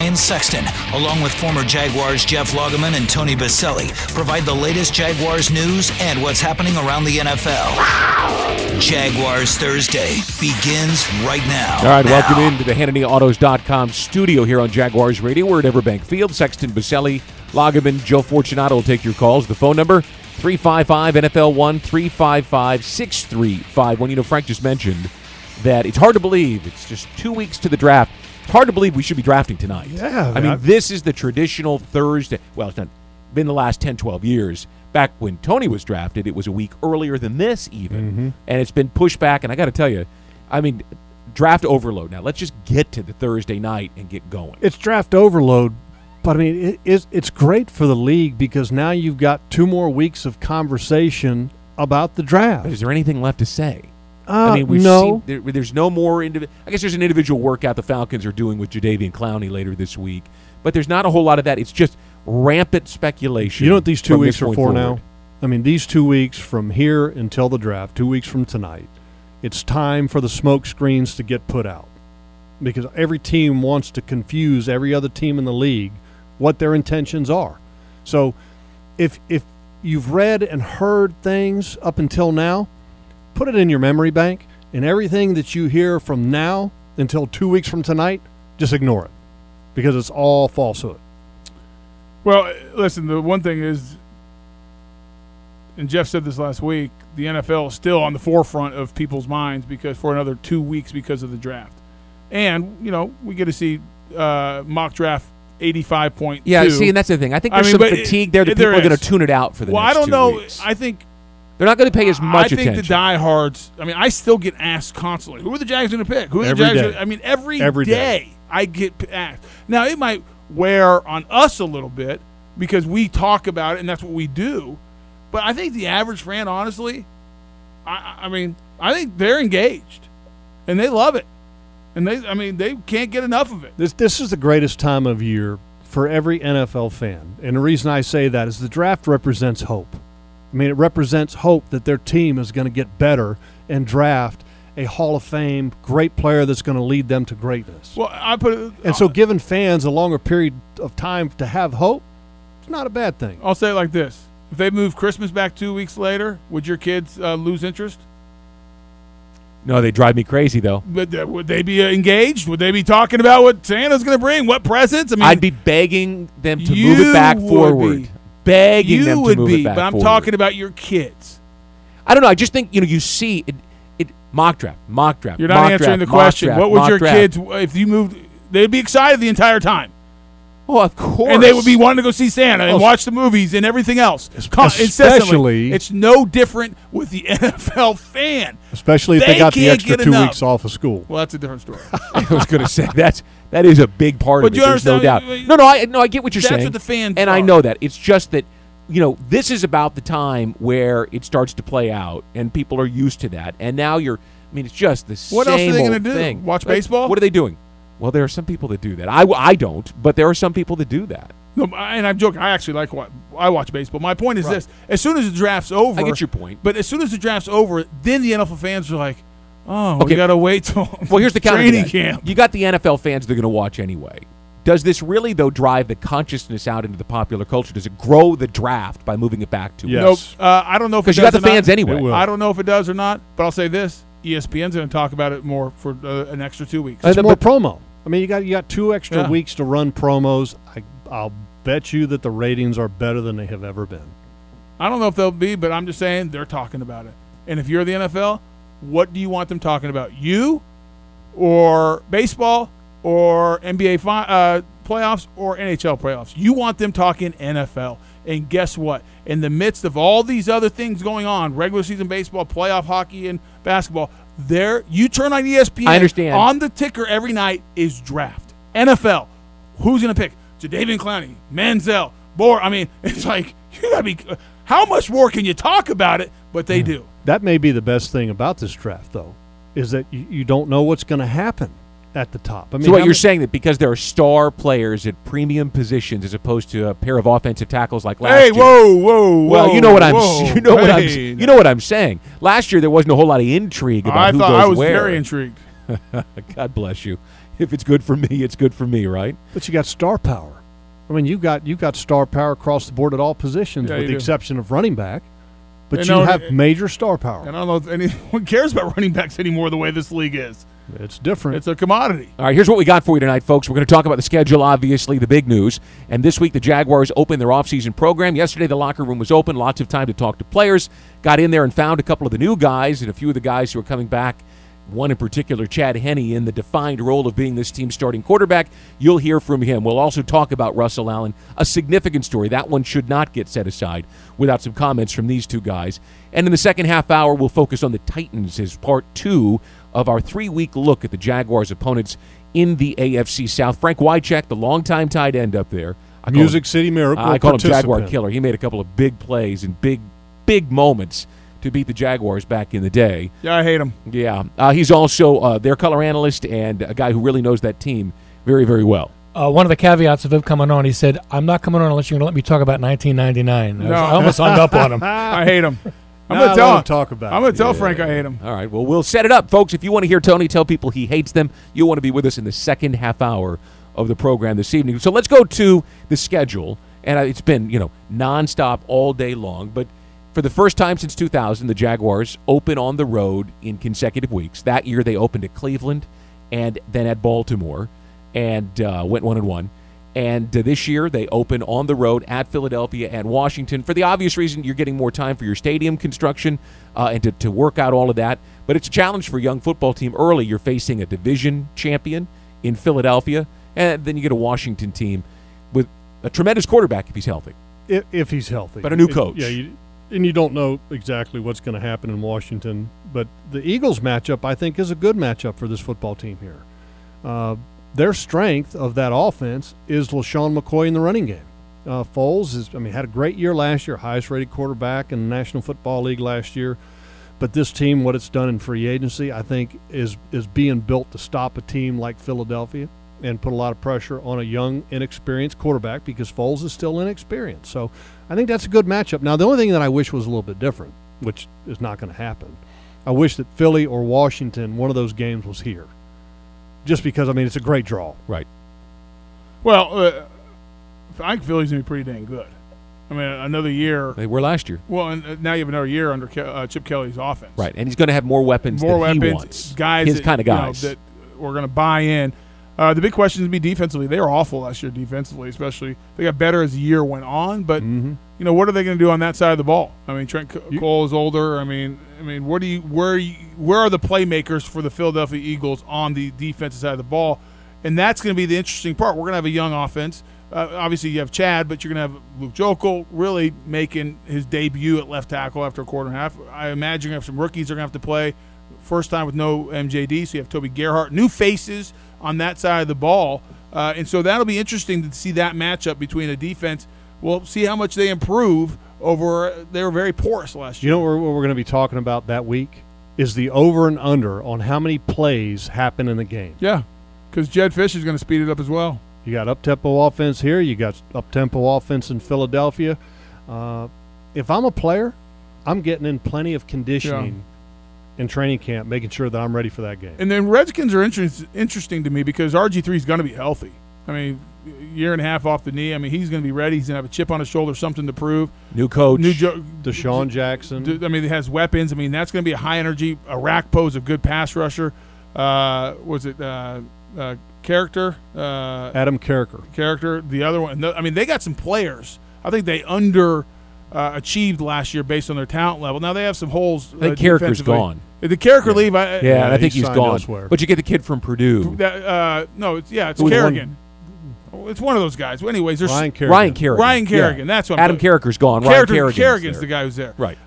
Ryan Sexton, along with former Jaguars Jeff Lageman and Tony Baselli, provide the latest Jaguars news and what's happening around the NFL. Jaguars Thursday begins right now. All right, welcome into the HannityAutos.com studio here on Jaguars Radio. We're at Everbank Field. Sexton, Baselli, Lageman, Joe Fortunato will take your calls. The phone number, 355-NFL1, 355-6351. You know, Frank just mentioned that it's hard to believe. It's just 2 weeks to the draft. It's hard to believe we should be drafting tonight. Yeah. I mean, this is the traditional Thursday. Well, it's not been the last 10, 12 years. Back when Tony was drafted, it was a week earlier than this even. Mm-hmm. And it's been pushed back. And I got to tell you, I mean, draft overload. Now, let's just get to the Thursday night and get going. It's draft overload, but I mean, it's great for the league because now you've got 2 more weeks of conversation about the draft. But is there anything left to say? I mean, we've no. seen there's no more I guess there's an individual workout the Falcons are doing with Jadeveon Clowney later this week, but there's not a whole lot of that. It's just rampant speculation. You know what these 2 weeks are for forward. now? I mean, these 2 weeks from here until the draft, 2 weeks from tonight, it's time for the smoke screens to get put out because every team wants to confuse every other team in the league what their intentions are. So if you've read and heard things up until now, put it in your memory bank, and everything that you hear from now until 2 weeks from tonight, just ignore it because it's all falsehood. Well, listen, the one thing is, and Jeff said this last week, the NFL is still on the forefront of people's minds because for another 2 weeks because of the draft. And, you know, we get to see mock draft 85.2. Yeah, see, and that's the thing. I think there's some fatigue there that people are going to tune it out for the next 2 weeks. Well, I don't know. I think they're not going to pay as much attention. I think the diehards, I mean, I still get asked constantly, who are the Jags going to pick? Who are the Jags going to, I mean, every day I get asked. Now, it might wear on us a little bit because we talk about it and that's what we do. But I think the average fan, honestly, I mean, I think they're engaged and they love it. And they can't get enough of it. This is the greatest time of year for every NFL fan. And the reason I say that is the draft represents hope. I mean, it represents hope that their team is going to get better and draft a Hall of Fame great player that's going to lead them to greatness. Well, I put it, and so giving fans a longer period of time to have hope, it's not a bad thing. I'll say it like this. If they move Christmas back 2 weeks later, would your kids lose interest? No, they drive me crazy, though. But would they be engaged? Would they be talking about what Santa's going to bring? What presents? I mean, I'd be begging them to move it back forward. Begging them to move it back forward. But I'm talking about your kids. I don't know. I just think, you see it mock draft. You're not answering the question. What would your kids, if you moved, they'd be excited the entire time. Oh, of course. And they would be wanting to go see Santa and watch the movies and everything else. Especially. It's no different with the NFL fan. Especially if they got the extra 2 weeks off of school. Well, that's a different story. I was going to say, that is a big part of it. There's no doubt. No, I get what you're saying. That's what the fans and I know that. It's just that, this is about the time where it starts to play out, and people are used to that. And now it's just the same old thing. What else are they going to do? Watch baseball? What are they doing? Well, there are some people that do that. I don't, but there are some people that do that. No, and I'm joking. I actually I watch baseball. My point is this. As soon as the draft's over. I get your point. But as soon as the draft's over, then the NFL fans are like, we got to wait till here's the training camp. You got the NFL fans they're going to watch anyway. Does this really, though, drive the consciousness out into the popular culture? Does it grow the draft by moving it back to Yes. Nope. I don't know if it does. Because you got the fans anyway. I don't know if it does or not, but I'll say this. ESPN's going to talk about it more for an extra 2 weeks. It's more promo. I mean, you got 2 extra weeks to run promos. I'll bet you that the ratings are better than they have ever been. I don't know if they'll be, but I'm just saying they're talking about it. And if you're the NFL, what do you want them talking about? You or baseball or NBA playoffs or NHL playoffs? You want them talking NFL. And guess what? In the midst of all these other things going on, regular season baseball, playoff hockey, and basketball, you turn on ESPN. I understand. On the ticker every night is draft. NFL. Who's going to pick? Jadeveon Clowney, Manziel, Bohr. I mean, it's like, you got to be – how much more can you talk about it? But they do. That may be the best thing about this draft, though, is that you don't know what's going to happen at the top. I mean, so what you're saying that because there are star players at premium positions as opposed to a pair of offensive tackles like last year. Whoa! Well, you know what I'm saying. Last year there wasn't a whole lot of intrigue about who goes where. I was very intrigued. God bless you. If it's good for me, it's good for me, right? But you got star power. I mean, you've got star power across the board at all positions, Yeah, with you the do. exception of running back. But And you no, have major star power. And I don't know if anyone cares about running backs anymore the way this league is. It's different. It's a commodity. All right, here's what we got for you tonight, folks. We're going to talk about the schedule, obviously, the big news. And this week, the Jaguars opened their offseason program. Yesterday, the locker room was open. Lots of time to talk to players. Got in there and found a couple of the new guys and a few of the guys who are coming back. One in particular, Chad Henne, in the defined role of being this team's starting quarterback. You'll hear from him. We'll also talk about Russell Allen, a significant story. That one should not get set aside without some comments from these two guys. And in the second half hour, we'll focus on the Titans as part 2 of our 3-week look at the Jaguars' opponents in the AFC South. Frank Wycheck, the longtime tight end up there. Music City Miracle I call him Jaguar participant. Killer. He made a couple of big plays and big moments to beat the Jaguars back in the day. Yeah, I hate him. Yeah. He's also their color analyst and a guy who really knows that team very, very well. One of the caveats of him coming on, he said, "I'm not coming on unless you're going to let me talk about 1999." No. I almost hung up on him. I hate him. I'm Now going to tell let him. him talk about I'm it. going to tell Frank I hate him. All right. Well, we'll set it up, folks. If you want to hear Tony tell people he hates them, you'll want to be with us in the second half hour of the program this evening. So let's go to the schedule. And it's been, nonstop all day long. But for the first time since 2000, the Jaguars open on the road in consecutive weeks. That year they opened at Cleveland and then at Baltimore and went 1-1. And this year they open on the road at Philadelphia and Washington. For the obvious reason, you're getting more time for your stadium construction and to work out all of that. But it's a challenge for a young football team early. You're facing a division champion in Philadelphia, and then you get a Washington team with a tremendous quarterback if he's healthy. If he's healthy. But a new coach. And you don't know exactly what's going to happen in Washington. But the Eagles matchup, I think, is a good matchup for this football team here. Their strength of that offense is LaShawn McCoy in the running game. Foles had a great year last year, highest-rated quarterback in the National Football League last year. But this team, what it's done in free agency, I think, is being built to stop a team like Philadelphia and put a lot of pressure on a young, inexperienced quarterback because Foles is still inexperienced. So I think that's a good matchup. Now, the only thing that I wish was a little bit different, which is not going to happen, I wish that Philly or Washington, one of those games was here. Just because, it's a great draw. Right. Well, I think Philly's going to be pretty dang good. Another year. They were last year. Well, and now you have another year under Chip Kelly's offense. Right, and he's going to have more weapons he wants. Guys his kind of guys. that we're going to buy in. The big question is going to be defensively. They were awful last year defensively, especially. They got better as the year went on, but what are they going to do on that side of the ball? Trent Cole is older. Where are the playmakers for the Philadelphia Eagles on the defensive side of the ball? And that's going to be the interesting part. We're going to have a young offense. Obviously, you have Chad, but you're going to have Luke Jokel really making his debut at left tackle after a quarter and a half. I imagine you're going to have some rookies that are going to have to play first time with no MJD. So you have Toby Gerhart, new faces on that side of the ball. And so that'll be interesting to see that matchup between a defense. We'll see how much they improve over. They were very porous last year. You know what we're going to be talking about that week is the over and under on how many plays happen in the game. Yeah, because Jed Fish is going to speed it up as well. You got up-tempo offense here. You got up-tempo offense in Philadelphia. If I'm a player, I'm getting in plenty of conditioning in training camp, making sure that I'm ready for that game. And then Redskins are interesting to me because RG3 is going to be healthy. Year and a half off the knee. He's going to be ready. He's going to have a chip on his shoulder, something to prove. New coach. Deshaun Jackson. He has weapons. that's going to be a high-energy. Arakpo is a good pass rusher. Character? Adam Character. The other one. They got some players. I think they achieved last year based on their talent level. Now they have some holes. I think Character's gone. Did Character leave? Yeah, I think he's gone. Elsewhere. But you get the kid from Purdue. No, it's Kerrigan. It's one of those guys. Well, anyways, there's Ryan Kerrigan. Ryan Kerrigan. That's what Adam Carricker's gone. Kerrigan's the guy who's there. Right.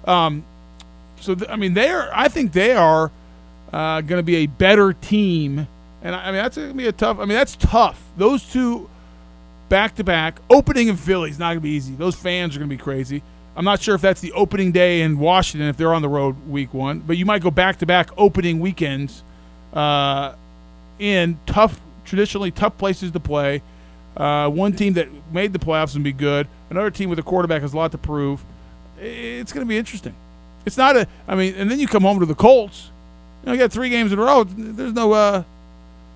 I think they are going to be a better team. And that's going to be a tough. That's tough. Those two back-to-back. Opening in Philly is not going to be easy. Those fans are going to be crazy. I'm not sure if that's the opening day in Washington if they're on the road week one. But you might go back-to-back opening weekends in traditionally tough places to play. One team that made the playoffs and be good. Another team with a quarterback has a lot to prove. It's going to be interesting. It's not and then you come home to the Colts. You got 3 games in a row. There's no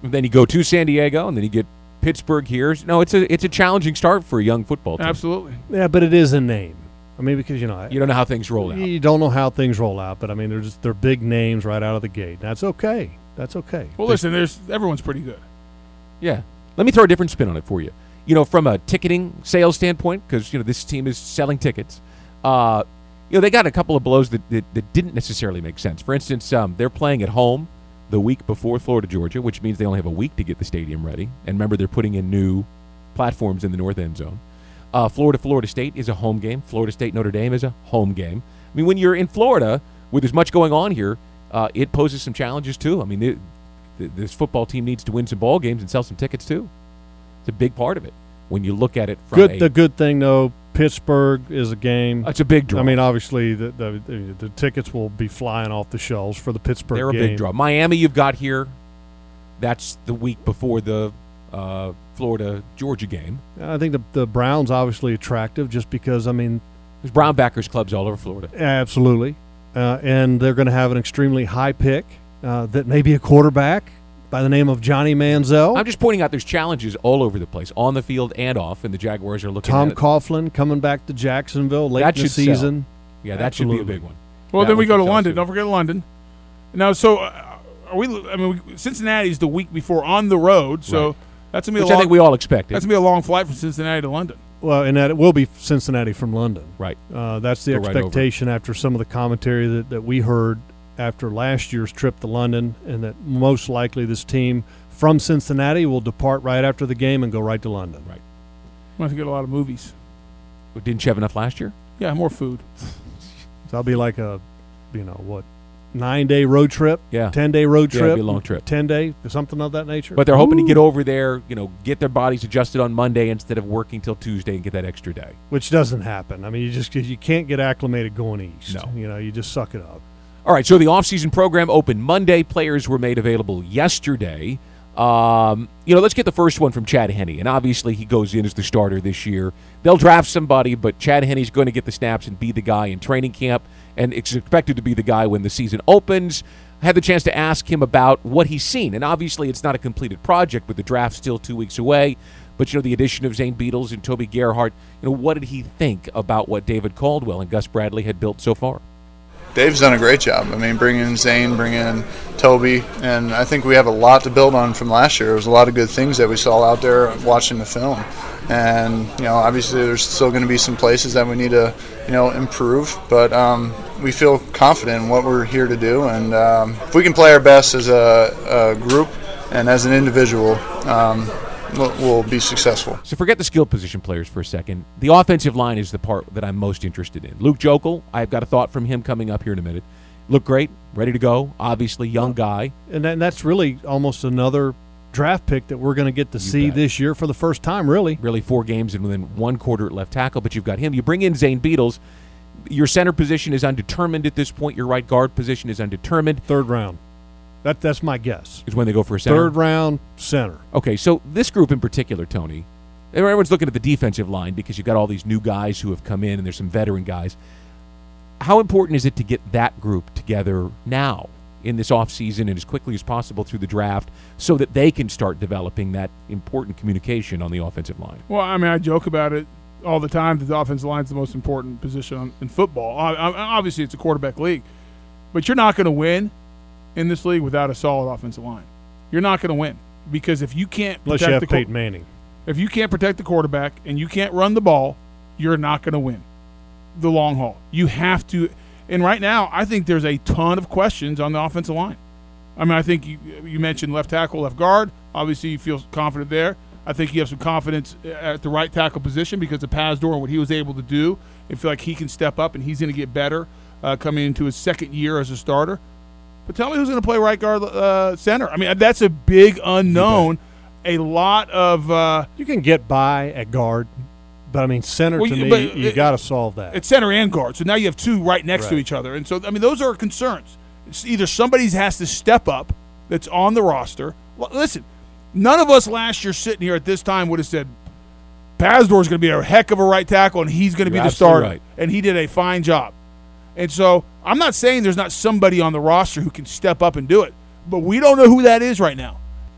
And then you go to San Diego, and then you get Pittsburgh here. No, it's a challenging start for a young football team. Absolutely. Yeah, but it is a name. I mean, because, You don't know how things roll out. You don't know how things roll out, but I mean, they're big names right out of the gate. That's okay. That's okay. Well, listen, everyone's pretty good. Yeah. Let me throw a different spin on it for you. From a ticketing sales standpoint, because this team is selling tickets. They got a couple of blows that didn't necessarily make sense. For instance, they're playing at home the week before Florida, Georgia, which means they only have a week to get the stadium ready. And remember, they're putting in new platforms in the north end zone. Florida State is a home game. Florida State Notre Dame is a home game. I mean, when you're in Florida with as much going on here, it poses some challenges too. I mean, this football team needs to win some ball games and sell some tickets too. It's a big part of it when you look at it from the good thing though, Pittsburgh is a game. It's a big draw. I mean, obviously the tickets will be flying off the shelves for the Pittsburgh game. They're a big draw. Miami, you've got here. That's the week before the Florida Georgia game. I think the Browns obviously attractive just because there's Brown backers clubs all over Florida. Absolutely, and they're going to have an extremely high pick that may be a quarterback by the name of Johnny Manziel. I'm just pointing out there's challenges all over the place, on the field and off, and the Jaguars are looking Tom at it. Coughlin coming back to Jacksonville late in the season. Yeah, that should be a big one. Well, That then we one go to should sell London. too. Don't forget London. Now, so are we? I mean, Cincinnati's the week before on the road, so Right. that's gonna be Which a I long. think we all expected. That's gonna be a long flight from Cincinnati to London. Well, and that it will be Cincinnati from London. Right. That's the Go right over. expectation after some of the commentary that we heard after last year's trip to London, and that most likely this team from Cincinnati will depart right after the game and go right to London. Right. We have to get a lot of movies. Didn't you have enough last year? Yeah, more food. So that'll be like a, 9-day road trip, Yeah. 10-day road Yeah, trip, it'd be a long trip. 10-day, something of that nature. But they're hoping to get over there, get their bodies adjusted on Monday instead of working till Tuesday and get that extra day. Which doesn't happen. I mean, you can't get acclimated going east. No. You just suck it up. All right, so the offseason program opened Monday. Players were made available yesterday. Let's get the first one from Chad Henne. And obviously he goes in as the starter this year. They'll draft somebody, but Chad Henne's going to get the snaps and be the guy in training camp. And it's expected to be the guy when the season opens. I had the chance to ask him about what he's seen. And obviously it's not a completed project, with the draft still 2 weeks away. But, the addition of Zane Beadles and Toby Gerhart, what did he think about what David Caldwell and Gus Bradley had built so far? Dave's done a great job. I mean, bringing in Zane, bringing in Toby, and I think we have a lot to build on from last year. There was a lot of good things that we saw out there watching the film. And, obviously there's still going to be some places that we need to, improve. But we feel confident in what we're here to do. And if we can play our best as a group and as an individual, we'll be successful. So forget the skill position players for a second. The offensive line is the part that I'm most interested in. Luke Jokel, I've got a thought from him coming up here in a minute. Looked great, ready to go. Obviously, young guy. And that's really almost another draft pick that we're going to get to see bet. this year for the first time, really. Really 4 games and within 1 quarter at left tackle, but you've got him. You bring in Zane Beadles. Your center position is undetermined at this point. Your right guard position is undetermined. Third round. That's my guess. Is when they go for a center. Third round center. Okay, so this group in particular, Tony, everyone's looking at the defensive line because you've got all these new guys who have come in and there's some veteran guys. How important is it to get that group together now in this offseason and as quickly as possible through the draft so that they can start developing that important communication on the offensive line? Well, I mean, I joke about it all the time that the offensive line is the most important position in football. Obviously, it's a quarterback league, but you're not going to win in this league without a solid offensive line. You're not going to win because if you can't Unless you have Peyton Manning. If you can't protect the quarterback and you can't run the ball, you're not going to win the long haul. You have to. And right now, I think there's a ton of questions on the offensive line. I mean, I think you mentioned left tackle, left guard. Obviously, you feel confident there. I think you have some confidence at the right tackle position because of Pazdur and what he was able to do. I feel like he can step up and he's going to get better coming into his second year as a starter. But tell me who's going to play right guard center. I mean, that's a big unknown. A lot of you can get by at guard, but I mean center to me, you got to solve that. It's center and guard, so now you have two right next to each other, and so I mean those are concerns. It's either somebody has to step up that's on the roster. Listen, none of us last year sitting here at this time would have said Pazdur is going to be a heck of a right tackle and he's going to be the starter, right. And he did a fine job. And so I'm not saying there's not somebody on the roster who can step up and do it, but we don't know who that is right now.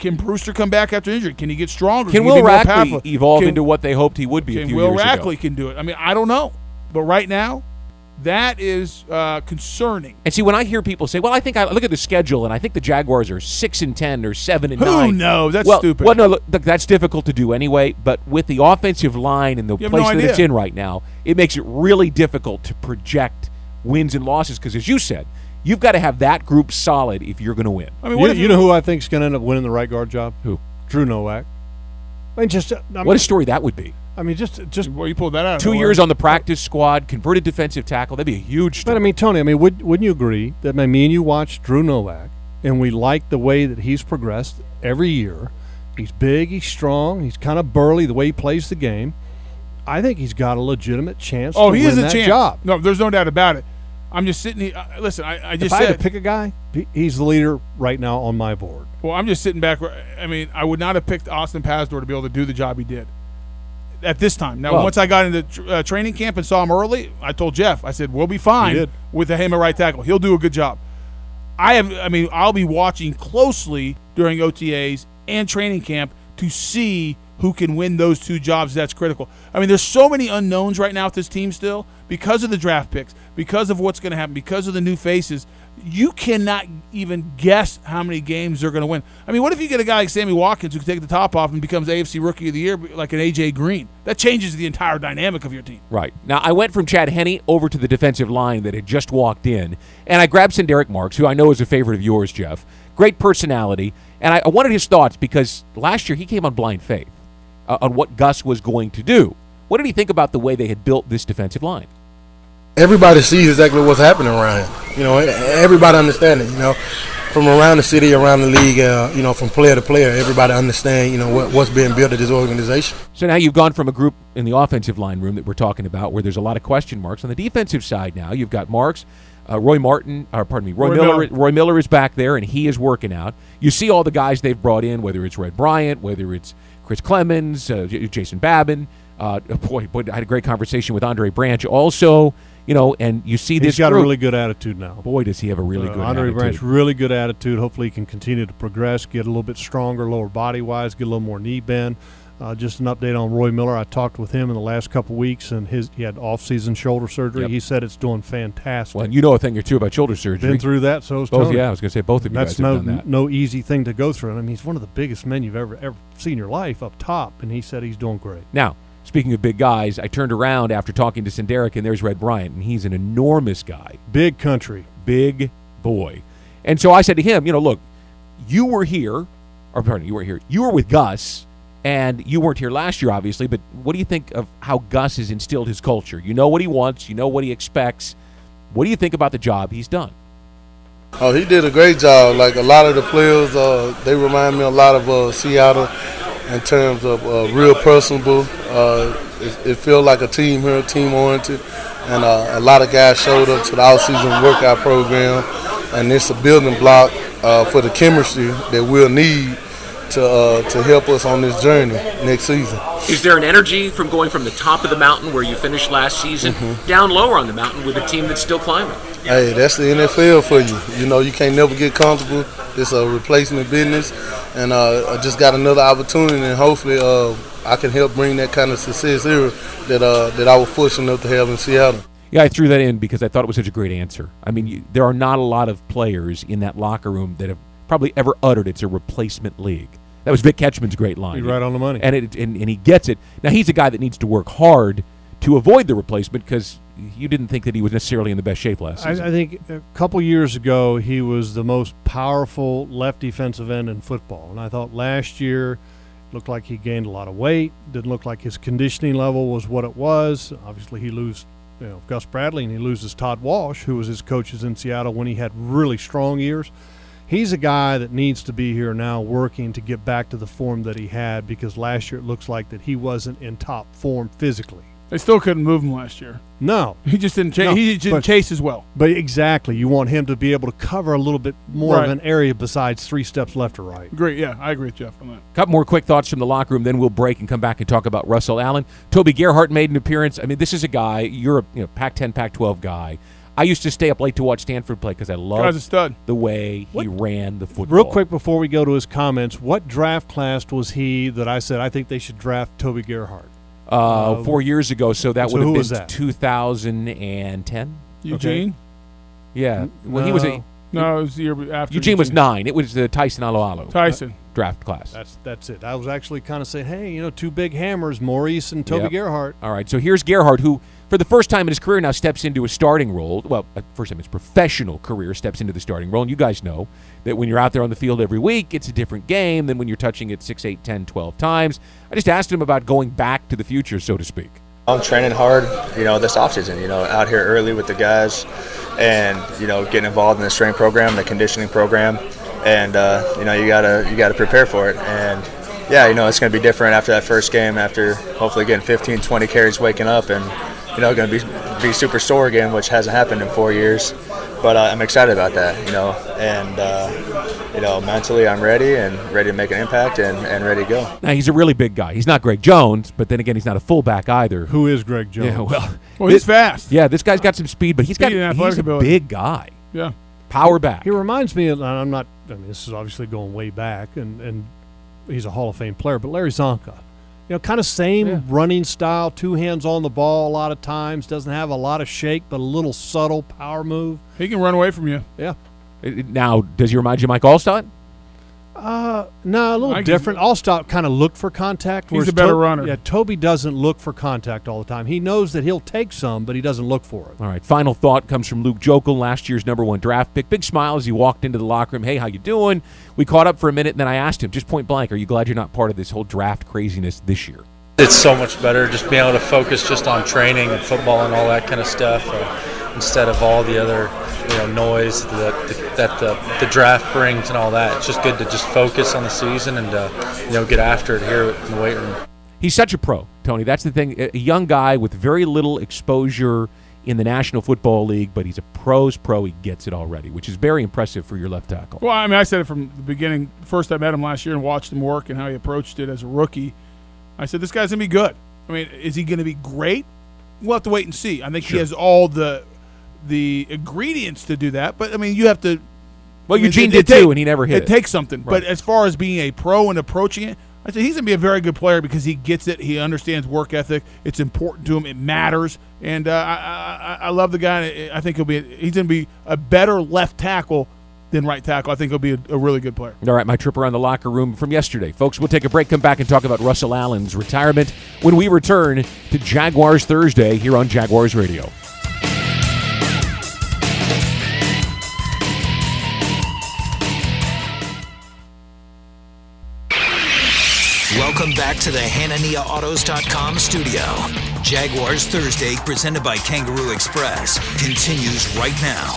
Can Brewster come back after injury? Can he get stronger? Can he Will be more Rackley powerful? evolve Can- into what they hoped he would be a Can few Will years Rackley ago? can do it? I mean, I don't know. But right now, that is concerning. And see, when I hear people say, "Well, I think I look at the schedule, and I think the Jaguars are 6-10 or 7-9." Who knows? That's well, stupid. Well, no, look, that's difficult to do anyway. But with the offensive line and the You have place no that idea. it's in right now, it makes it really difficult to project wins and losses. Because, as you said, you've got to have that group solid if you're going to win. I mean, what if You know who I think is going to end up winning the right guard job? Who? Drew Nowak. I mean, What a story that would be! just. Well, you pulled that out. of 2 nowhere. years on the practice squad, converted defensive tackle. That'd be a huge story. But I mean, Tony, wouldn't you agree that me and you watched Drew Nowak, and we like the way that he's progressed every year? He's big, he's strong, he's kind of burly the way he plays the game. I think he's got a legitimate chance. Oh, to he win has a that chance. job. No, there's no doubt about it. I'm just sitting here. Listen, I just If I had said. to pick a guy, he's the leader right now on my board. Well, I'm just sitting back. I mean, I would not have picked Austin Pazdur to be able to do the job he did at this time. Now, Well- once I got into training camp and saw him early, I told Jeff, I said, we'll be fine did. with him at right tackle. He'll do a good job. I'll be watching closely during OTAs and training camp to see who can win those two jobs. That's critical. I mean, there's so many unknowns right now with this team still because of the draft picks, because of what's going to happen, because of the new faces. You cannot even guess how many games they're going to win. I mean, what if you get a guy like Sammy Watkins who can take the top off and becomes AFC Rookie of the Year like an A.J. Green? That changes the entire dynamic of your team. Right. Now, I went from Chad Henne over to the defensive line that had just walked in, and I grabbed Senderick Marks, who I know is a favorite of yours, Jeff. Great personality, and I wanted his thoughts because last year he came on blind faith on what Gus was going to do. What did he think about the way they had built this defensive line? Everybody sees exactly what's happening around here. You know, everybody understands it, you know, from around the city, around the league, you know, from player to player, everybody understands, you know, what's being built at this organization. So now you've gone from a group in the offensive line room that we're talking about where there's a lot of question marks. On the defensive side now, you've got Marks, Roy Miller is back there, and he is working out. You see all the guys they've brought in, whether it's Red Bryant, whether it's Chris Clemens, Jason Babin. Boy, I had a great conversation with Andre Branch also. You know, and you see this He's got group. a really good attitude now. Boy, does he have a really good Andre attitude. Branch, really good attitude. Hopefully he can continue to progress, get a little bit stronger, lower body-wise, get a little more knee bend. Just an update on Roy Miller. I talked with him in the last couple weeks, and he had off-season shoulder surgery. Yep. He said it's doing fantastic. Well, you know a thing or two about shoulder surgery. Been through that, so is Both, Tony. yeah, I was going to say both of you That's guys have done that. no easy thing to go through. I mean, he's one of the biggest men you've ever seen in your life up top, and he said he's doing great. Now, speaking of big guys, I turned around after talking to Senderick, and there's Red Bryant, and he's an enormous guy. Big country. Big boy. And so I said to him, you know, look, you were here, or pardon, you weren't here. You were with Gus, and you weren't here last year, obviously, but what do you think of how Gus has instilled his culture? You know what he wants. You know what he expects. What do you think about the job he's done? Oh, he did a great job. Like a lot of the players, they remind me a lot of Seattle in terms of real personable. It feels like a team here, team-oriented. And a lot of guys showed up to the out-season workout program. And it's a building block for the chemistry that we'll need to help us on this journey next season. Is there an energy from going from the top of the mountain where you finished last season down lower on the mountain with a team that's still climbing? Hey, that's the NFL for you. You know, you can't never get comfortable. It's a replacement business. And I just got another opportunity, and hopefully I can help bring that kind of success here that I was fortunate enough to have in Seattle. Yeah, I threw that in because I thought it was such a great answer. I mean, there are not a lot of players in that locker room that have probably ever uttered it's a replacement league. That was Vic Ketchman's great line. You're right on the money. And he gets it. Now, he's a guy that needs to work hard to avoid the replacement because you didn't think that he was necessarily in the best shape last season. I think a couple years ago he was the most powerful left defensive end in football. And I thought last year it looked like he gained a lot of weight. Didn't look like his conditioning level was what it was. Obviously he loses Gus Bradley, and he loses Todd Walsh, who was his coaches in Seattle when he had really strong years. He's a guy that needs to be here now working to get back to the form that he had, because last year it looks like that he wasn't in top form physically. They still couldn't move him last year. No. He just didn't chase. No, He didn't chase as well. But exactly, you want him to be able to cover a little bit more Right. of an area besides 3 steps left or right. Great. Yeah, I agree with Jeff on that. Couple more quick thoughts from the locker room, then we'll break and come back and talk about Russell Allen. Toby Gerhart made an appearance. I mean, this is a guy, you're a Pac-10, Pac-12 guy. I used to stay up late to watch Stanford play because I Guy's a loved stud. the way he ran the football. Real quick before we go to his comments, what draft class was he that I said I think they should draft Toby Gerhart? 4 years ago, so that so would who have was been that? 2010. Eugene? Yeah. Well, he was No, it was the year after. Eugene was 9. It was Tyson Alualu Tyson. draft class. That's it. I was actually kind of saying, hey, two big hammers, Maurice and Toby Yep. Gerhart. All right, so here's Gerhart, who for the first time in his career now steps into a starting role. Well, first time in his professional career steps into the starting role. And you guys know that when you're out there on the field every week, it's a different game than when you're touching it 6, 8, 10, 12 times. I just asked him about going back to the future, so to speak. I'm training hard, this offseason, out here early with the guys and, getting involved in the strength program, the conditioning program. And, you gotta prepare for it. And, yeah, it's going to be different after that first game, after hopefully getting 15, 20 carries waking up and, going to be super sore again, which hasn't happened in 4 years. But I'm excited about that, and, mentally I'm ready to make an impact and ready to go. Now, he's a really big guy. He's not Greg Jones, but then again, he's not a fullback either. Who is Greg Jones? Yeah, well, he's fast. Yeah, this guy's got some speed, but he's Speed and athletic a ability. big guy. Yeah. Power back. He reminds me of, this is obviously going way back, and he's a Hall of Fame player, but Larry Zonka. Kind of same running style, 2 hands on the ball a lot of times, doesn't have a lot of shake, but a little subtle power move. He can run away from you. Yeah. Now, does he remind you of Mike Allstott? No, a little different. Allstott kind of looked for contact. He's a better runner. Yeah, Toby doesn't look for contact all the time. He knows that he'll take some, but he doesn't look for it. All right, final thought comes from Luke Jokel, last year's #1 draft pick. Big smile as he walked into the locker room. Hey, how you doing? We caught up for a minute, and then I asked him, just point blank, are you glad you're not part of this whole draft craziness this year? It's so much better just being able to focus just on training and football and all that kind of stuff instead of all the other noise that the draft brings and all that. It's just good to just focus on the season and get after it here in the weight room. He's such a pro, Tony. That's the thing. A young guy with very little exposure in the National Football League, but he's a pro's pro. He gets it already, which is very impressive for your left tackle. Well, I said it from the beginning. First, I met him last year and watched him work and how he approached it as a rookie. I said, this guy's going to be good. Is he going to be great? We'll have to wait and see. I think he has all the ingredients to do that. But, you have to – Well, Eugene did too, and he never hit it. It takes something. Right. But as far as being a pro and approaching it, I said he's going to be a very good player because he gets it. He understands work ethic. It's important to him. It matters. And I love the guy. I think he's going to be a better left tackle than right tackle. I think he'll be a really good player. All right, my trip around the locker room from yesterday. Folks, we'll take a break, come back and talk about Russell Allen's retirement when we return to Jaguars Thursday here on Jaguars Radio. Welcome back to the HananiaAutos.com studio. Jaguars Thursday, presented by Kangaroo Express, continues right now.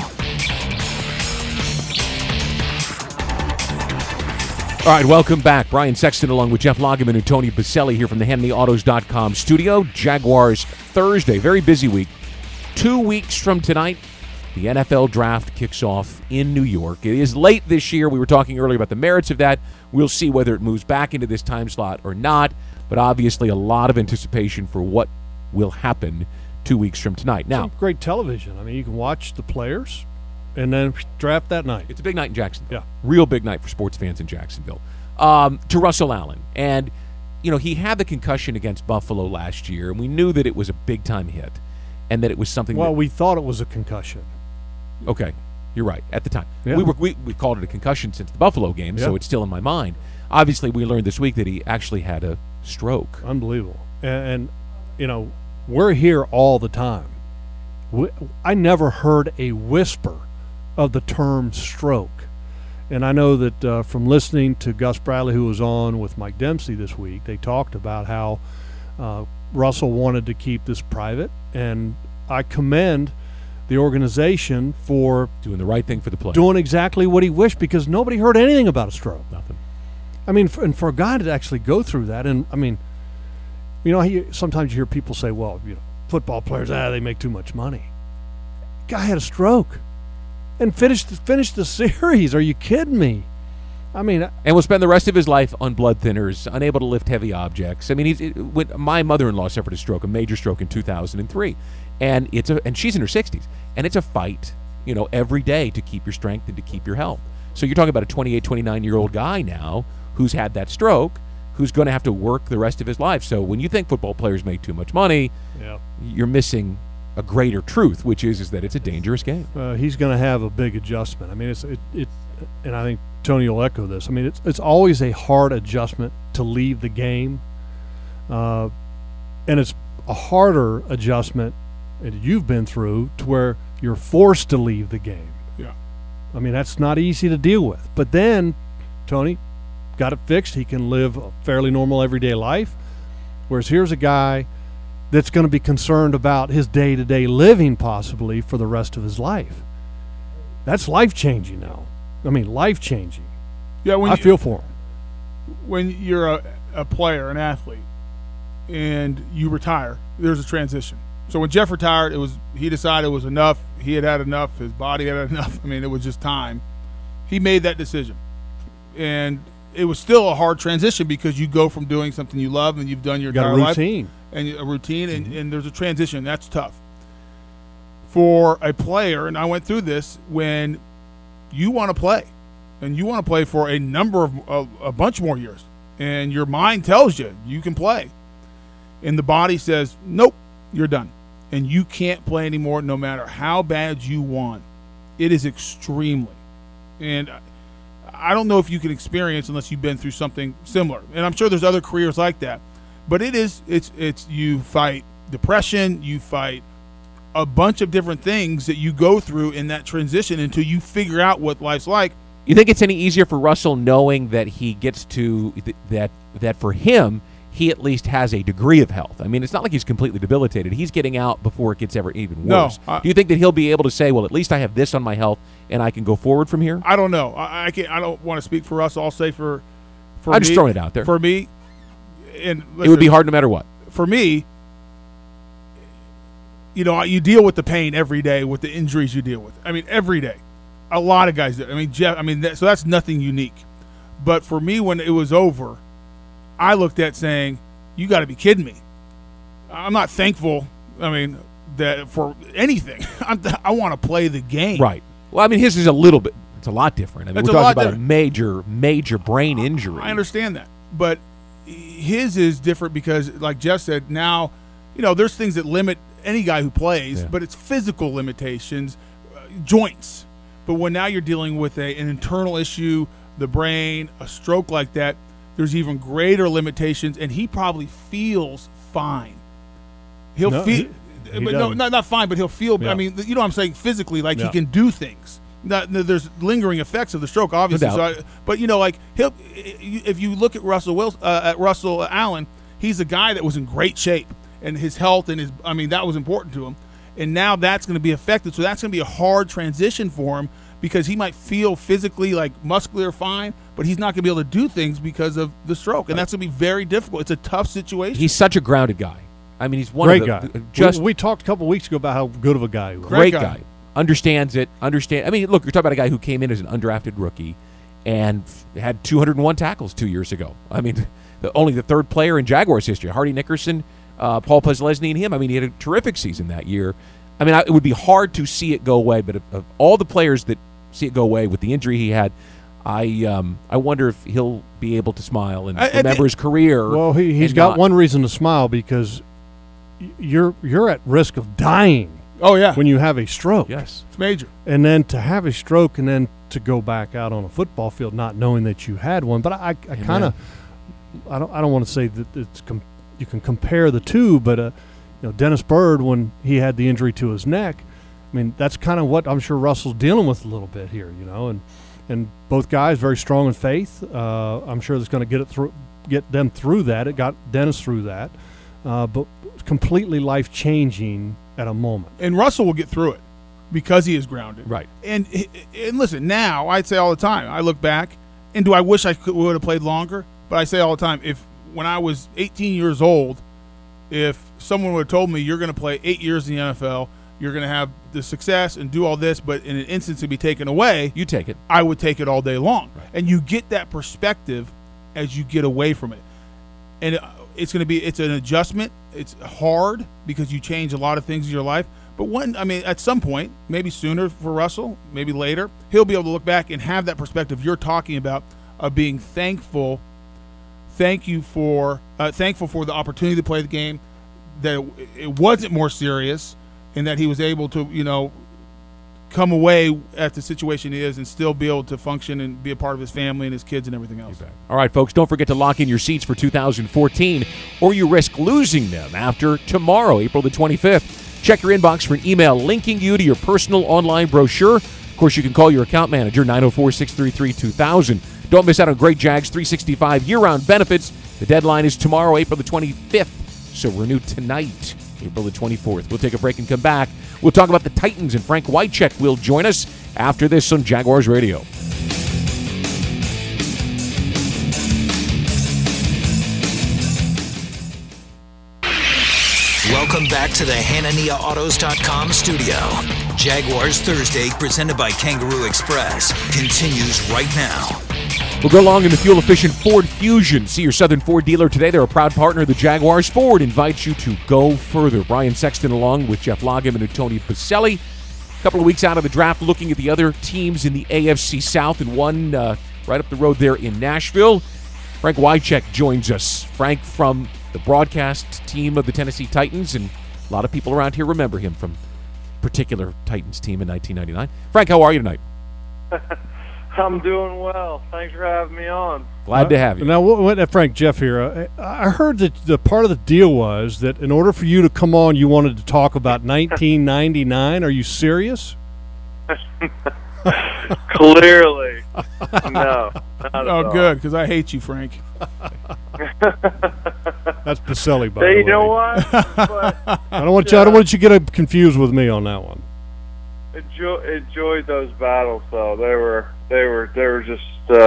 All right, welcome back. Brian Sexton along with Jeff Lageman and Tony Baselli here from the HananiaAutos.com studio. Jaguars Thursday, very busy week. 2 weeks from tonight, the NFL draft kicks off in New York. It is late this year. We were talking earlier about the merits of that. We'll see whether it moves back into this time slot or not, but obviously a lot of anticipation for what will happen 2 weeks from tonight. Now, some great television. You can watch the players and then draft that night. It's a big night in Jacksonville. Yeah. Real big night for sports fans in Jacksonville. To Russell Allen. And, he had the concussion against Buffalo last year, and we knew that it was a big-time hit and that it was something we thought it was a concussion. Okay, you're right. At the time, Yeah. we called it a concussion since the Buffalo game, so it's still in my mind. Obviously, we learned this week that he actually had a stroke. Unbelievable. And we're here all the time. I never heard a whisper of the term stroke. And I know that from listening to Gus Bradley, who was on with Mike Dempsey this week, they talked about how Russell wanted to keep this private, and I commend the organization for doing the right thing for the player, doing exactly what he wished, because nobody heard anything about a stroke. Nothing. And for a guy to actually go through that, and sometimes you hear people say, well, football players, they make too much money. Guy had a stroke and finished the series. Are you kidding me? I mean, and will spend the rest of his life on blood thinners, unable to lift heavy objects. I mean, my mother-in-law suffered a stroke, a major stroke in 2003, and she's in her 60s, and it's a fight, every day to keep your strength and to keep your health. So you're talking about a 28, 29-year-old guy now who's had that stroke, who's going to have to work the rest of his life. So when you think football players make too much money, you're missing a greater truth, which is that it's a dangerous game. He's going to have a big adjustment. I mean, and I think Tony will echo this. I mean, it's always a hard adjustment to leave the game, and it's a harder adjustment that you've been through to where you're forced to leave the game. Yeah. I mean, that's not easy to deal with. But then, Tony got it fixed. He can live a fairly normal everyday life, whereas here's a guy that's going to be concerned about his day-to-day living possibly for the rest of his life. That's life-changing now. I mean, life-changing. Yeah, I feel for him. When you're a player, an athlete, and you retire, there's a transition. So when Jeff retired, he decided it was enough. He had enough. His body had enough. I mean, it was just time. He made that decision. And it was still a hard transition because you go from doing something you love and you've done your entire life. And a routine, and there's a transition. That's tough. For a player, and I went through this, when you want to play, and you want to play for a bunch more years, and your mind tells you you can play, and the body says, nope, you're done. And you can't play anymore no matter how bad you want. It is extremely. And I don't know if you can experience unless you've been through something similar. And I'm sure there's other careers like that. But it's you fight depression, you fight a bunch of different things that you go through in that transition until you figure out what life's like. You think it's any easier for Russell knowing that he gets to that for him, he at least has a degree of health? I mean, it's not like he's completely debilitated. He's getting out before it gets even worse. No, do you think that he'll be able to say, well, at least I have this on my health and I can go forward from here? I don't know. I don't want to speak for Russell. I'll say for I'm just throwing it out there. For me, and listen, it would be hard no matter what. For me, you deal with the pain every day with the injuries you deal with. I mean, every day. A lot of guys do. I mean, Jeff, so that's nothing unique. But for me, when it was over, I looked at saying, you got to be kidding me. I'm not thankful, that for anything. I want to play the game. Right. Well, I mean, his is it's a lot different. I mean, we're talking about a major brain injury. I understand that. But his is different because, like Jeff said, now, there's things that limit any guy who plays, but it's physical limitations, joints. But when now you're dealing with an internal issue, the brain, a stroke like that, there's even greater limitations, and he probably feels fine. He'll feel, not fine, but he'll feel. Yeah. I mean, what I'm saying, physically, like he can do things. There's lingering effects of the stroke, obviously. No but if you look at Russell Allen, he's a guy that was in great shape, and his health and that was important to him. And now that's going to be affected. So that's going to be a hard transition for him because he might feel physically like muscular fine, but he's not going to be able to do things because of the stroke. And that's going to be very difficult. It's a tough situation. He's such a grounded guy. I mean, he's one great of the guy. We talked a couple of weeks ago about how good of a guy he was. Great guy. Understands it. I mean, look, you're talking about a guy who came in as an undrafted rookie and had 201 tackles 2 years ago. I mean, only the third player in Jaguars history. Hardy Nickerson, Paul Postlesny, and him. I mean, he had a terrific season that year. I mean, it would be hard to see it go away, but of all the players that see it go away with the injury he had, I wonder if he'll be able to smile and remember his career. Well, he's got one reason to smile because you're at risk of dying. Oh, yeah. When you have a stroke. Yes. It's major. And then to have a stroke and then to go back out on a football field not knowing that you had one. But I kind of I don't want to say that you can compare the two, but Dennis Byrd, when he had the injury to his neck, I mean, that's kind of what I'm sure Russell's dealing with a little bit here, and both guys very strong in faith. I'm sure that's going to get them through that. It got Dennis through that, but completely life-changing at a moment. And Russell will get through it because he is grounded. Right. And listen, now I'd say all the time, I look back, and do I wish I would have played longer? But I say all the time, when I was 18 years old, if someone would have told me you're going to play 8 years in the NFL, you're going to have the success and do all this, but in an instance to be taken away, you take it. I would take it all day long. Right. And you get that perspective as you get away from it. And it's an adjustment. It's hard because you change a lot of things in your life. But at some point, maybe sooner for Russell, maybe later, he'll be able to look back and have that perspective you're talking about of being thankful. Thankful for the opportunity to play the game, that it wasn't more serious, and that he was able to, come away at the situation he is and still be able to function and be a part of his family and his kids and everything else. All right, folks, don't forget to lock in your seats for 2014, or you risk losing them after tomorrow, April the 25th. Check your inbox for an email linking you to your personal online brochure. Of course, you can call your account manager, 904-633-2000. Don't miss out on great Jags 365 year-round benefits. The deadline is tomorrow, April the 25th, so renew tonight, April the 24th. We'll take a break and come back. We'll talk about the Titans, and Frank Wycheck will join us after this on Jaguars Radio. Welcome back to the HananiaAutos.com studio. Jaguars Thursday, presented by Kangaroo Express, continues right now. We'll go along in the fuel-efficient Ford Fusion. See your Southern Ford dealer today. They're a proud partner of the Jaguars. Ford invites you to go further. Brian Sexton along with Jeff Lageman and Tony Baselli. A couple of weeks out of the draft, looking at the other teams in the AFC South, and one right up the road there in Nashville. Frank Wycheck joins us. Frank from the broadcast team of the Tennessee Titans, and a lot of people around here remember him from a particular Titans team in 1999. Frank, how are you tonight? I'm doing well. Thanks for having me on. Glad to have you. Now, Frank, Jeff here. I heard that the part of the deal was that in order for you to come on, you wanted to talk about 1999. Are you serious? Clearly. No. Oh, good, because I hate you, Frank. That's Baselli, by the way. You know what? I don't want you to get confused with me on that one. Enjoyed those battles, though. They were just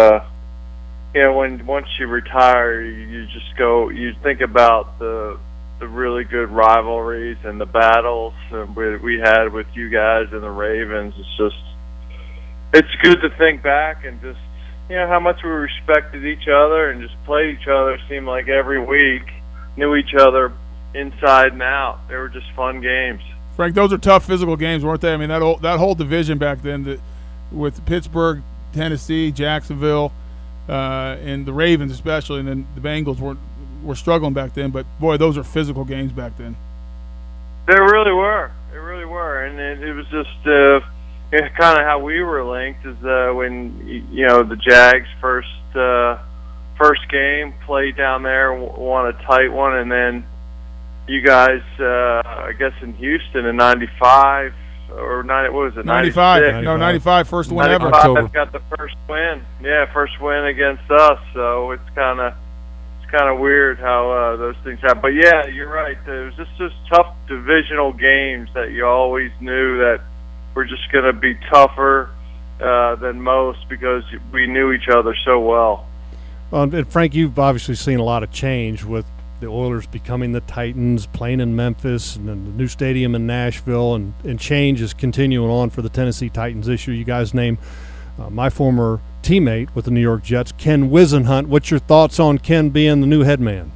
when once you retire, you just go. You think about the really good rivalries and the battles we had with you guys and the Ravens. It's good to think back and just how much we respected each other and just played each other. It seemed like every week, knew each other inside and out. They were just fun games. Frank, those are tough physical games, weren't they? I mean, that whole division back then, with Pittsburgh, Tennessee, Jacksonville, and the Ravens especially, and then the Bengals were struggling back then. But boy, those are physical games back then. They really were. And it was just kind of how we were linked is when the Jags first game played down there, won a tight one, and then you guys, I guess in Houston in 95 or 90, what was it? 95. No, 95, first win ever. 95 got the first win. Yeah, first win against us. So it's kind of weird how those things happen. But yeah, you're right. It was just tough divisional games that you always knew that were just going to be tougher than most because we knew each other so well. And Frank, you've obviously seen a lot of change with the Oilers becoming the Titans, playing in Memphis, and then the new stadium in Nashville, and change is continuing on for the Tennessee Titans this year. You guys named my former teammate with the New York Jets, Ken Whisenhunt. What's your thoughts on Ken being the new head man?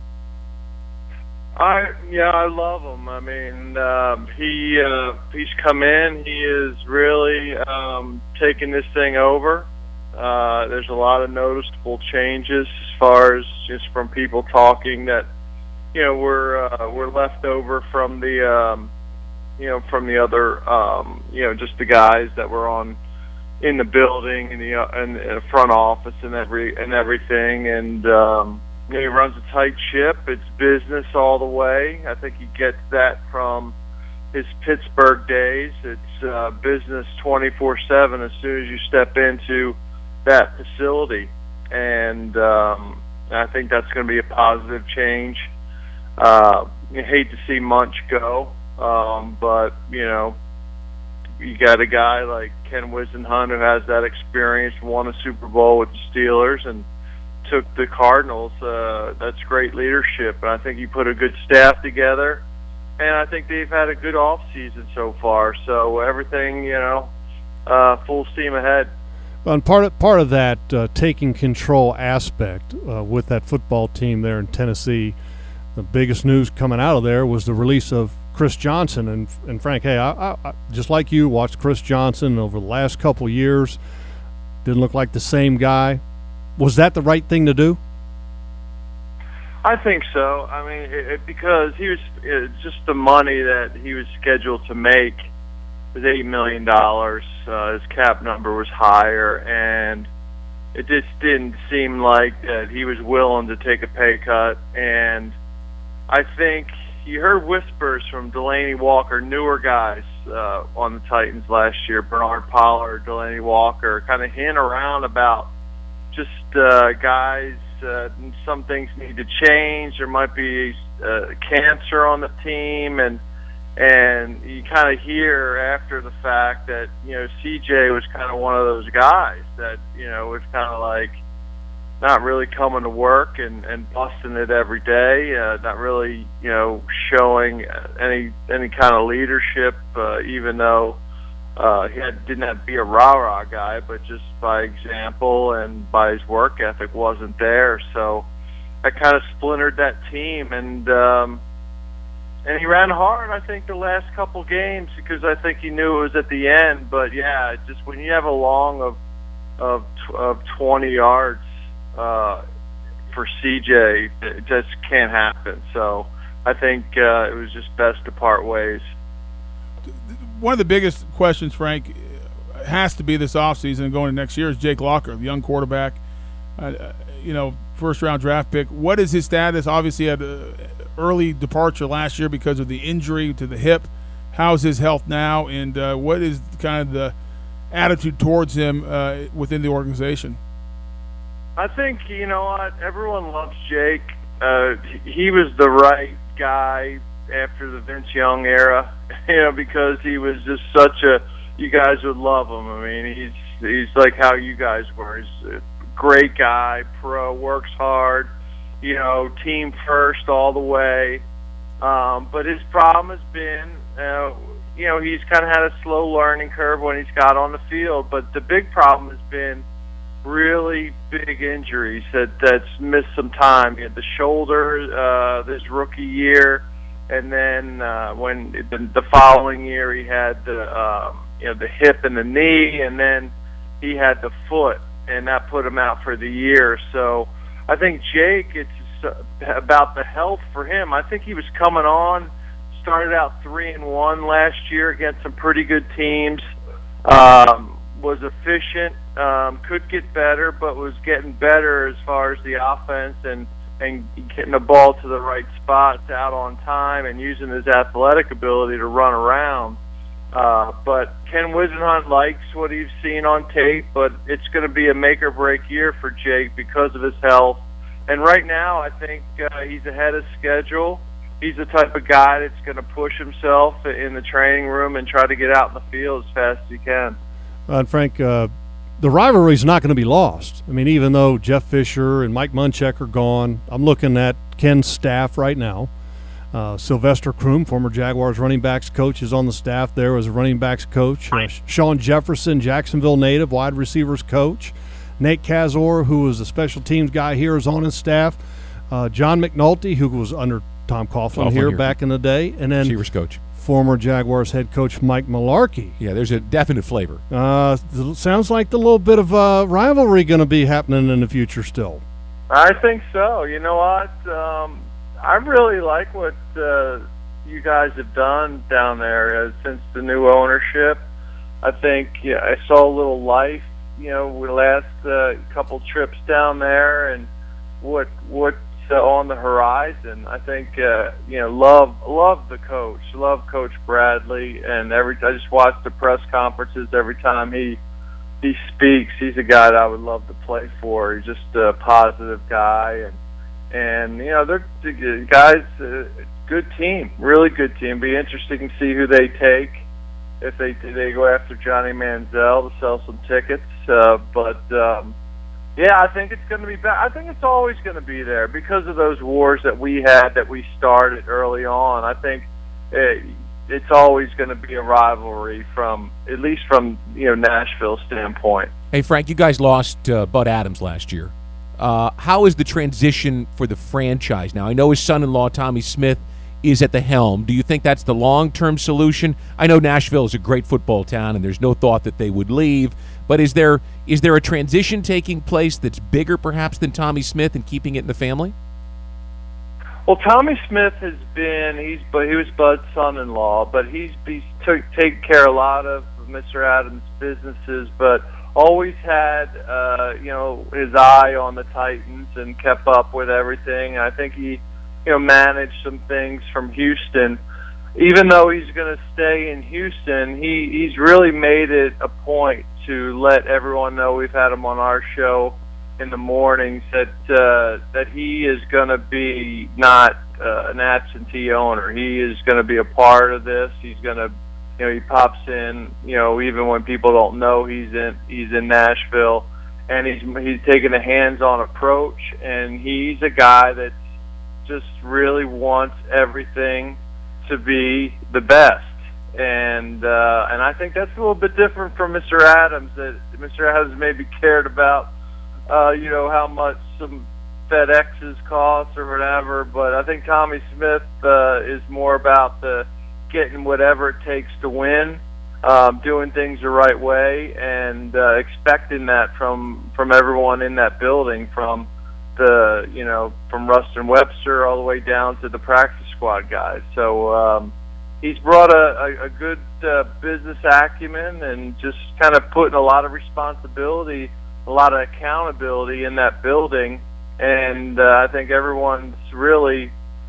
I love him. I mean, he's come in. He is really taking this thing over. There's a lot of noticeable changes as far as just from people talking that we're left over from the from the other just the guys that were on in the building and the front office and everything and he runs a tight ship. It's business all the way. I think he gets that from his Pittsburgh days. It's business 24/7 as soon as you step into that facility, and I think that's going to be a positive change. You hate to see Munch go, but you got a guy like Ken Whisenhunt who has that experience, won a Super Bowl with the Steelers, and took the Cardinals. That's great leadership, and I think he put a good staff together. and I think they've had a good off season so far. So everything, full steam ahead. And part of that taking control aspect with that football team there in Tennessee, the biggest news coming out of there was the release of Chris Johnson. And Frank, hey, I just like you, watched Chris Johnson over the last couple years. Didn't look like the same guy. Was that the right thing to do? I think so. I mean, because he was just the money that he was scheduled to make was $8 million. His cap number was higher, and it just didn't seem like that he was willing to take a pay cut. And I think you heard whispers from Delaney Walker, newer guys on the Titans last year, Bernard Pollard, Delaney Walker, kind of hint around about just guys, some things need to change. There might be cancer on the team, and you kind of hear after the fact that, CJ was kind of one of those guys that, was kind of like not really coming to work and busting it every day, not really, showing any kind of leadership, even though he didn't have to be a rah-rah guy, but just by example and by his work ethic wasn't there. So that kind of splintered that team, and he ran hard, I think, the last couple games, because I think he knew it was at the end. But yeah, just when you have a long of 20 yards for CJ, it just can't happen. So I think it was just best to part ways. One of the biggest questions, Frank, has to be this offseason and going into next year is Jake Locker, the young quarterback, first-round draft pick. What is his status? Obviously, he had an early departure last year because of the injury to the hip. How's his health now, and what is kind of the attitude towards him within the organization? I think, you know what, everyone loves Jake. He was the right guy after the Vince Young era, because he was just you guys would love him. I mean, he's like how you guys were. He's a great guy, pro, works hard, team first all the way. But his problem has been, he's kind of had a slow learning curve when he's got on the field. But the big problem has been really big injuries that's missed some time. He had the shoulder this rookie year, and then when the following year he had the hip and the knee, and then he had the foot, and that put him out for the year. So I think Jake, it's about the health for him. I think he was coming on, started out 3-1 last year against some pretty good teams, was efficient, could get better, but was getting better as far as the offense and getting the ball to the right spots out on time and using his athletic ability to run around. But Ken Wisenhunt likes what he's seen on tape, but it's going to be a make-or-break year for Jake because of his health. And right now, I think he's ahead of schedule. He's the type of guy that's going to push himself in the training room and try to get out in the field as fast as he can. And Frank, the rivalry is not going to be lost. I mean, even though Jeff Fisher and Mike Munchak are gone, I'm looking at Ken's staff right now. Sylvester Croom, former Jaguars running backs coach, is on the staff there as a running backs coach. Sean Jefferson, Jacksonville native, wide receivers coach. Nate Kazor, who was a special teams guy here, is on his staff. John McNulty, who was under Tom Coughlin here back in the day. And then receivers coach. Former Jaguars head coach Mike Mularkey. Yeah, there's a definite flavor. Sounds like the little bit of rivalry going to be happening in the future still. I think so. You know what? I really like what you guys have done down there since the new ownership. I think I saw a little life, we last couple trips down there, and what's on the horizon. I think love the coach, love Coach Bradley, and I just watch the press conferences every time he speaks. He's a guy that I would love to play for. He's just a positive guy, and they're guys, good team, really good team. Be interesting to see who they take. If they go after Johnny Manziel to sell some tickets, yeah, I think it's going to be bad. I think it's always going to be there because of those wars that we had, that we started early on. I think it's always going to be a rivalry at least from Nashville's standpoint. Hey, Frank, you guys lost Bud Adams last year. How is the transition for the franchise now? I know his son-in-law, Tommy Smith, is at the helm. Do you think that's the long-term solution? I know Nashville is a great football town, and there's no thought that they would leave. But is there a transition taking place that's bigger, perhaps, than Tommy Smith and keeping it in the family? Well, Tommy Smith has been he was Bud's son-in-law, but he's taken care of a lot of Mr. Adams' businesses, but always had his eye on the Titans and kept up with everything. I think he managed some things from Houston. Even though he's going to stay in Houston, he's really made it a point to let everyone know, we've had him on our show in the mornings, that he is going to be not an absentee owner. He is going to be a part of this. He's going to, he pops in, even when people don't know he's in Nashville, and he's taking a hands-on approach, and he's a guy that just really wants everything to be the best. And I think that's a little bit different from Mr. Adams, that Mr. Adams maybe cared about how much some FedExes cost or whatever, but I think Tommy Smith is more about getting whatever it takes to win, doing things the right way, and expecting that from everyone in that building, from Rustin Webster all the way down to the practice squad guys. So he's brought a good business acumen, and just kind of putting a lot of responsibility, a lot of accountability in that building. And I think everyone's really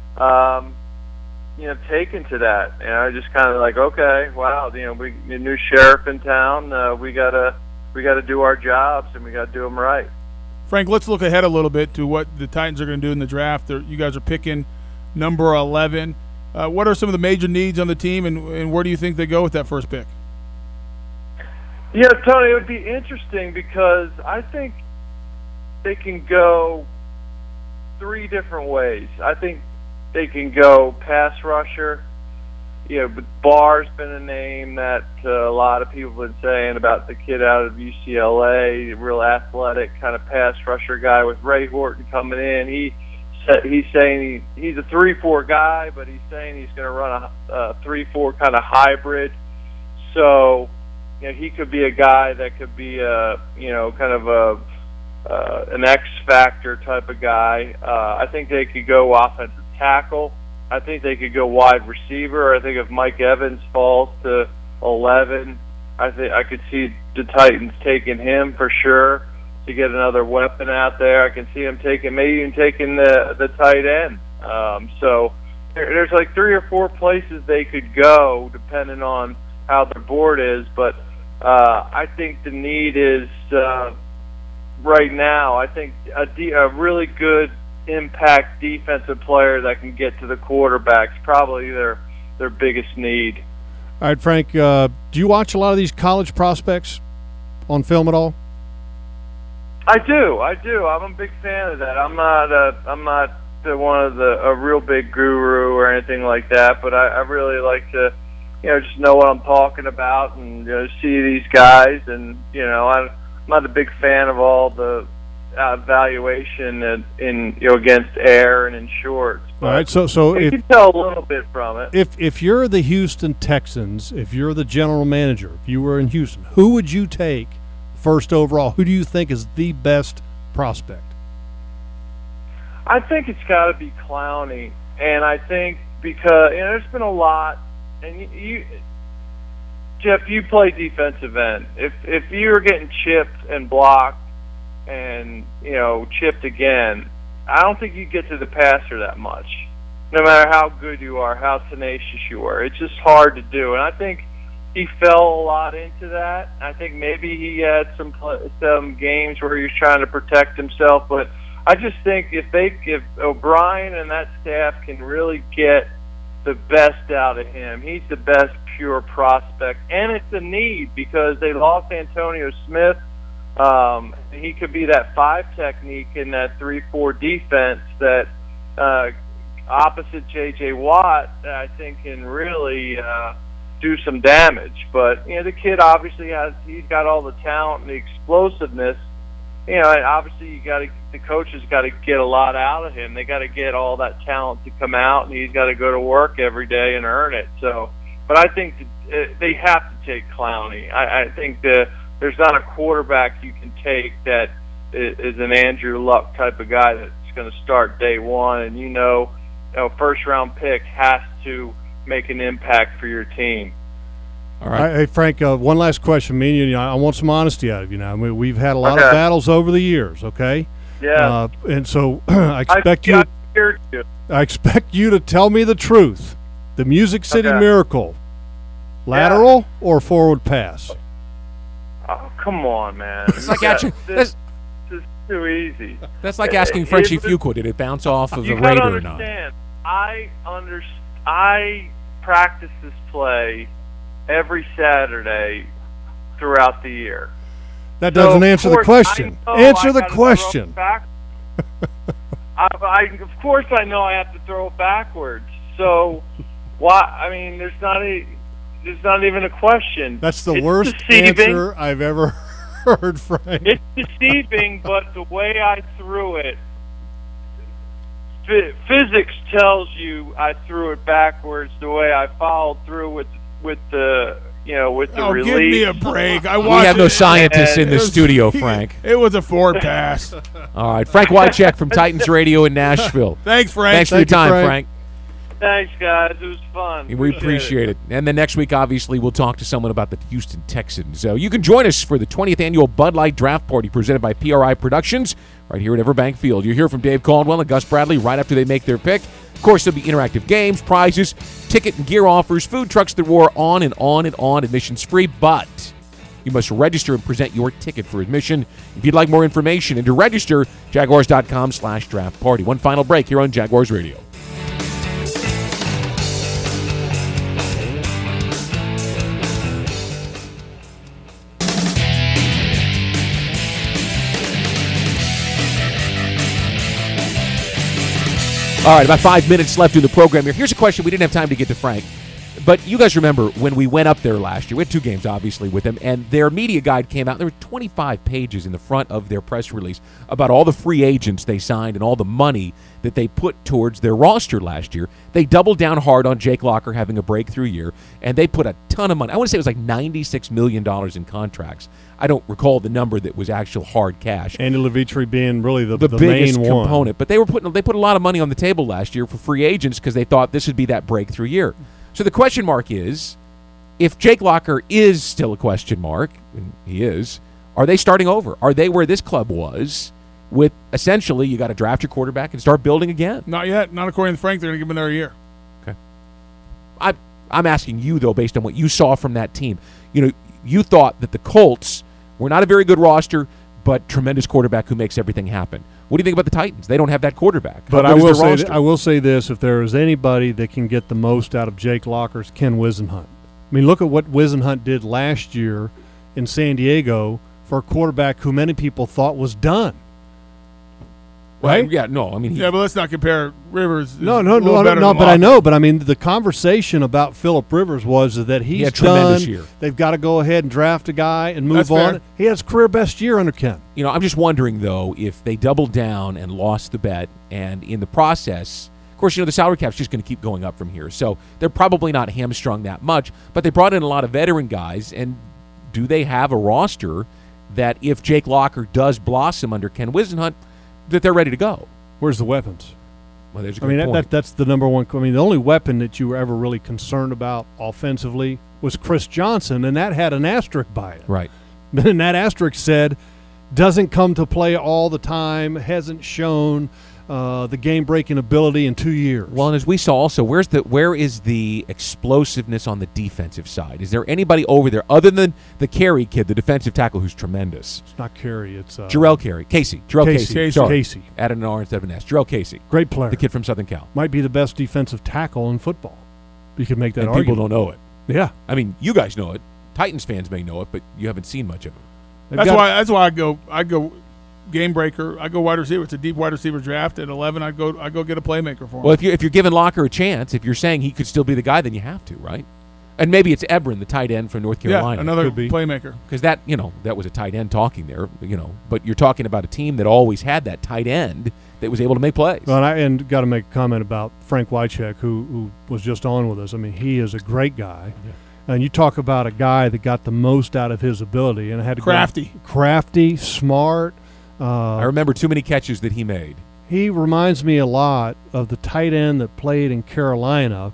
taken to that. Just kind of like, okay, wow, we a new sheriff in town. We gotta do our jobs, and we gotta do them right. Frank, let's look ahead a little bit to what the Titans are going to do in the draft. You guys are picking number 11. What are some of the major needs on the team, and where do you think they go with that first pick? Yeah, Tony, it would be interesting because I think they can go 3 different ways. I think they can go pass rusher. But Barr's been a name that a lot of people have been saying about the kid out of UCLA, real athletic kind of pass rusher guy with Ray Horton coming in. He's saying he's a 3-4 guy, but he's saying he's going to run a 3-4 kind of hybrid. So he could be a guy that could be kind of an X factor type of guy. I think they could go offensive tackle. I think they could go wide receiver. I think if Mike Evans falls to 11, I could see the Titans taking him for sure to get another weapon out there. I can see him maybe even taking the tight end. So there's like 3 or 4 places they could go depending on how their board is. But I think the need is right now. I think a really good impact defensive player that can get to the quarterbacks, probably their biggest need. All right, Frank, do you watch a lot of these college prospects on film at all? I do. I'm a big fan of that. I'm not a real big guru or anything like that, but I really like to just know what I'm talking about and see these guys. And I'm not a big fan of all the valuation in against air and in shorts. All right, so you can tell a little bit from it. If you're the Houston Texans, if you're the general manager, if you were in Houston, who would you take first overall? Who do you think is the best prospect? I think it's got to be Clowney, and I think because there's been a lot, and you Jeff, you play defensive end. If you're getting chipped and blocked and chipped again, I don't think you get to the passer that much. No matter how good you are, how tenacious you are, it's just hard to do. And I think he fell a lot into that. I think maybe he had some games where he was trying to protect himself, but I just think if O'Brien and that staff can really get the best out of him, he's the best pure prospect, and it's a need because they lost Antonio Smith. He could be that 5 technique in that 3-4 defense that opposite J.J. Watt that I think can really do some damage. But, the kid obviously he's got all the talent and the explosiveness. And obviously the coaches got to get a lot out of him. They got to get all that talent to come out, and he's got to go to work every day and earn it. So, but I think they have to take Clowney. I think there's not a quarterback you can take that is an Andrew Luck type of guy that's going to start day one, and first-round pick has to make an impact for your team. All right. Hey, Frank, one last question. Me and you, I want some honesty out of you now. I mean, we've had a lot of battles over the years, okay? Yeah. And so I expect you to tell me the truth. The Music City Miracle, lateral or forward pass? Oh, come on, man. It's like this is too easy. That's like asking Frenchie Fuqua, did it bounce off of the Raider or not? I practice this play every Saturday throughout the year. That doesn't answer the question. Answer the question. Of course I know I have to throw it backwards. So why? I mean, there's not even a question. That's the worst answer I've ever heard, Frank. It's deceiving, but the way I threw it, physics tells you I threw it backwards. The way I followed through with the release. Give me a break. We have no scientists in the studio, Frank. It was a forward pass. All right, Frank Wycheck from Titans Radio in Nashville. Thanks, Frank. Thanks for your time, Frank. Thanks, guys. It was fun. We appreciate it. And then next week, obviously, we'll talk to someone about the Houston Texans. You can join us for the 20th annual Bud Light Draft Party presented by PRI Productions right here at Everbank Field. You'll hear from Dave Caldwell and Gus Bradley right after they make their pick. Of course, there'll be interactive games, prizes, ticket and gear offers, food trucks that roar on and on and on, admissions free, but you must register and present your ticket for admission. If you'd like more information and to register, Jaguars.com/draft party. One final break here on Jaguars Radio. All right, about 5 minutes left in the program here. Here's a question we didn't have time to get to Frank. But you guys remember when we went up there last year, we had 2 games, obviously, with them, and their media guide came out. There were 25 pages in the front of their press release about all the free agents they signed and all the money that they put towards their roster last year. They doubled down hard on Jake Locker having a breakthrough year, and they put a ton of money. I want to say it was like $96 million in contracts. I don't recall the number that was actual hard cash. Andy Levitre being really the biggest main component. But they put a lot of money on the table last year for free agents because they thought this would be that breakthrough year. So the question mark is, if Jake Locker is still a question mark, and he is, are they starting over? Are they where this club was with essentially you got to draft your quarterback and start building again? Not yet. Not according to Frank. They're going to give him another year. Okay. I'm asking you, though, based on what you saw from that team. You thought that the Colts were not a very good roster, but tremendous quarterback who makes everything happen. What do you think about the Titans? They don't have that quarterback. But I will say this: if there is anybody that can get the most out of Jake Locker, it's Ken Whisenhunt. I mean, look at what Whisenhunt did last year in San Diego for a quarterback who many people thought was done. Right? Yeah, no. I mean, but let's not compare Rivers. No. But I know. But I mean, the conversation about Phillip Rivers was that he's tremendous done. Year. They've got to go ahead and draft a guy and move on. Fair. He has career best year under Ken. I'm just wondering though if they doubled down and lost the bet, and in the process, of course, the salary cap's just going to keep going up from here. So they're probably not hamstrung that much. But they brought in a lot of veteran guys, and do they have a roster that if Jake Locker does blossom under Ken Whisenhunt, that they're ready to go? Where's the weapons? Well, there's a good point. That's the number one. I mean, the only weapon that you were ever really concerned about offensively was Chris Johnson, and that had an asterisk by it. Right. And that asterisk said, doesn't come to play all the time, hasn't shown the game-breaking ability in 2 years. Well, and as we saw also, where is the explosiveness on the defensive side? Is there anybody over there other than the Carey kid, the defensive tackle, who's tremendous? It's not Carey. It's Jarrell Carey. Casey. Casey. Added an R instead of an S. Jarrell Casey. Great player. The kid from Southern Cal. Might be the best defensive tackle in football. You could make that and argument. People don't know it. Yeah. I mean, you guys know it. Titans fans may know it, but you haven't seen much of it. That's why I go game breaker. I go wide receiver. It's a deep wide receiver draft. At 11, I go get a playmaker for him. Well, if you're giving Locker a chance, if you're saying he could still be the guy, then you have to, right? And maybe it's Ebron, the tight end from North Carolina. Yeah, another playmaker. Because that was a tight end talking there, But you're talking about a team that always had that tight end that was able to make plays. Well, and got to make a comment about Frank Wycheck, who was just on with us. I mean, he is a great guy. Yeah. And you talk about a guy that got the most out of his ability. And had to crafty, smart. I remember too many catches that he made. He reminds me a lot of the tight end that played in Carolina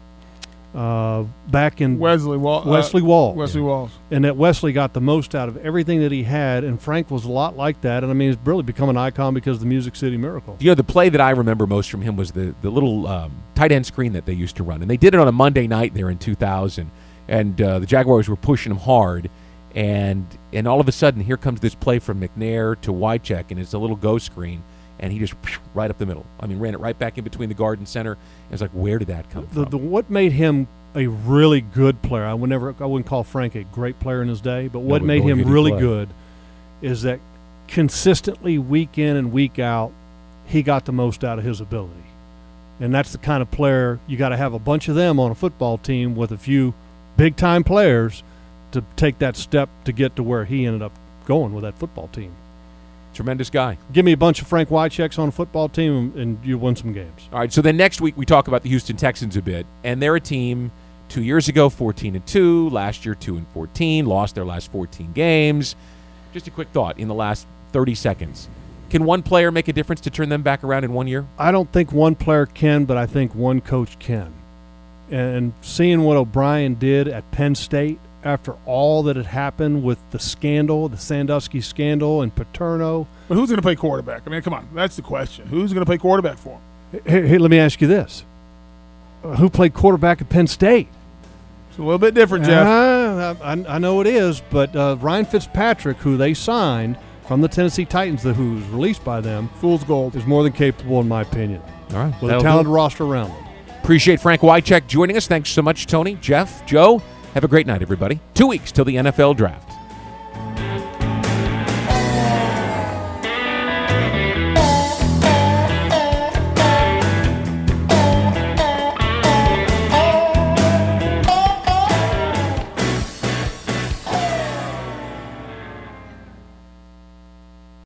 back in Wesley Walls. Wesley Walls. And that Wesley got the most out of everything that he had, and Frank was a lot like that. And, I mean, he's really become an icon because of the Music City Miracle. The play that I remember most from him was the little tight end screen that they used to run. And they did it on a Monday night there in 2000. And the Jaguars were pushing him hard. And all of a sudden, here comes this play from McNair to Wycheck, and it's a little go screen. And he just right up the middle. I mean, ran it right back in between the guard and center. It was like, where did that come from? What made him a really good player? I wouldn't call Frank a great player in his day, but what made him really good is that consistently, week in and week out, he got the most out of his ability. And that's the kind of player you got to have a bunch of them on a football team with a few big-time players to take that step to get to where he ended up going with that football team. Tremendous guy. Give me a bunch of Frank Wychecks on a football team, and you win some games. All right, so then next week we talk about the Houston Texans a bit, and they're a team 2 years ago 14-2, last year 2-14, lost their last 14 games. Just a quick thought in the last 30 seconds. Can one player make a difference to turn them back around in 1 year? I don't think one player can, but I think one coach can. And seeing what O'Brien did at Penn State after all that had happened with the scandal, the Sandusky scandal and Paterno. But who's going to play quarterback? I mean, come on. That's the question. Who's going to play quarterback for him? Hey, let me ask you this. Who played quarterback at Penn State? It's a little bit different, Jeff. I know it is, but Ryan Fitzpatrick, who they signed from the Tennessee Titans, who's released by them, fool's gold, is more than capable, in my opinion. All right. With a talented roster around him. Appreciate Frank Wycheck joining us. Thanks so much, Tony, Jeff, Joe. Have a great night, everybody. 2 weeks till the NFL draft.